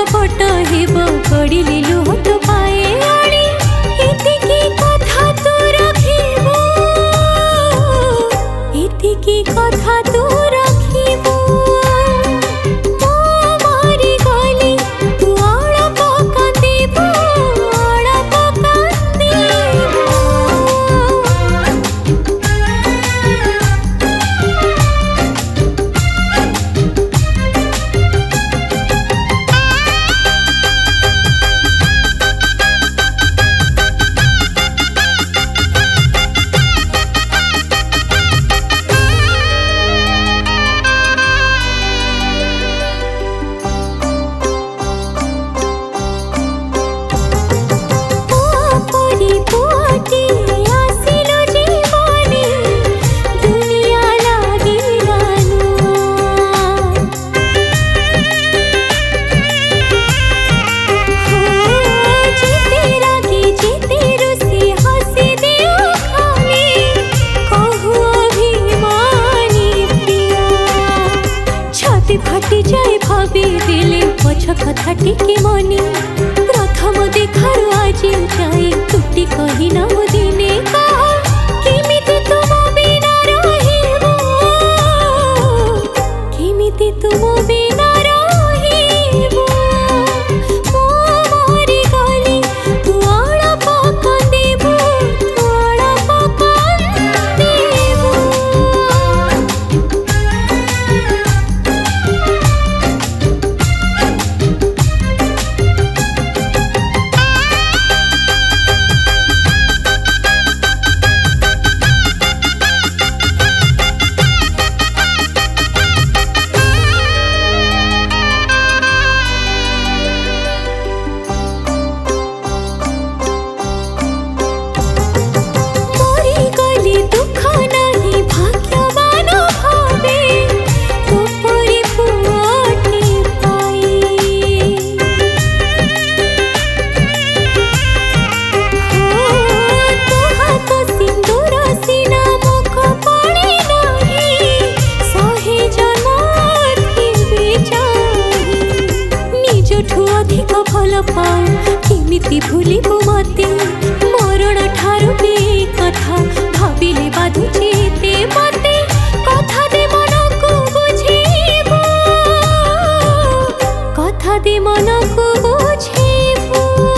छटपट हेब गड़िले लुह तो पाए अड़ी एतिकी कथा तू रखिबू एतिकी कथा तू रखिबू मो मारी गली तू अड़प कांदिबू अड़प कांदिबू। फाटी जाए भाभी दिले पछ कथा टिके मनी प्रथम देखारु आज जाए तुटी कही ना दिने कह केमिति तुम बिना रहिबो केमिति तुम बिना रहिबो मो मारी गली तू अड़प कांदिबू तू अड़प कांदिबू। अधिक भल पाऊ केमिति भूलिबू मते मरण ठारू भी कथा भाविले बाधुचे ते मते कथा दे मन को बुझेबू कथा दे मन को बुझेबू।